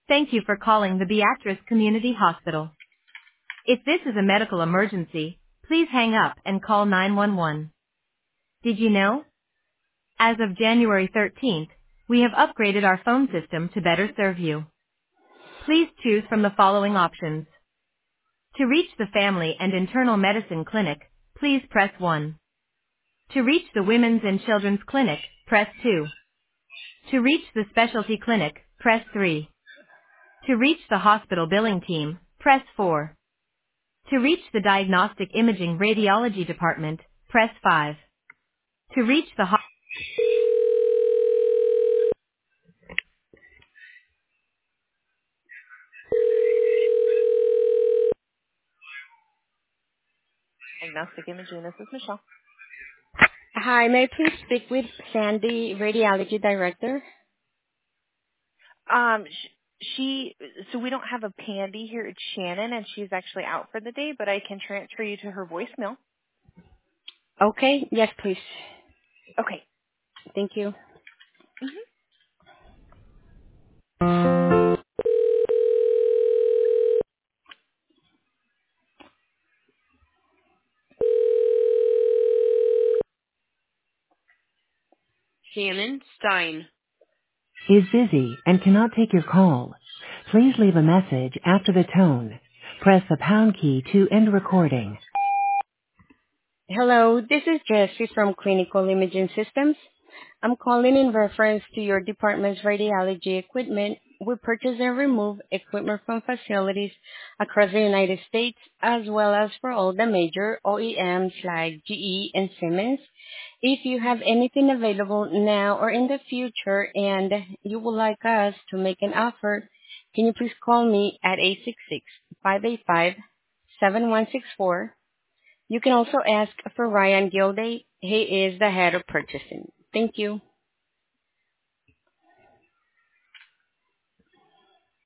Thank you for calling the Beatrice Community Hospital. If this is a medical emergency, please hang up and call 911. Did you know? As of January 13th, we have upgraded our phone system to better serve you. Please choose from the following options. To reach the Family and Internal Medicine Clinic, please press 1. To reach the Women's and Children's Clinic, press 2. To reach the Specialty Clinic, press 3. To reach the hospital billing team, press 4. To reach the Diagnostic Imaging Radiology Department, press 5. To reach the Diagnostic Imaging, this is Michelle. Hi, may I please speak with Sandy, Radiology Director? So we don't have a Pandy here. It's Shannon, and she's actually out for the day, but I can transfer you to her voicemail. Okay, yes, please. Okay. Thank you. Shannon Stein. Is busy and cannot take your call. Please leave a message after the tone. Press the pound key to end recording. Hello, this is Jessie from Clinical Imaging Systems. I'm calling in reference to your department's radiology equipment. We purchase and remove equipment from facilities across the United States, as well as for all the major OEMs like GE and Siemens. If you have anything available now or in the future and you would like us to make an offer, can you please call me at 866-585-7164. You can also ask for Ryan Gilday. He is the head of purchasing. Thank you.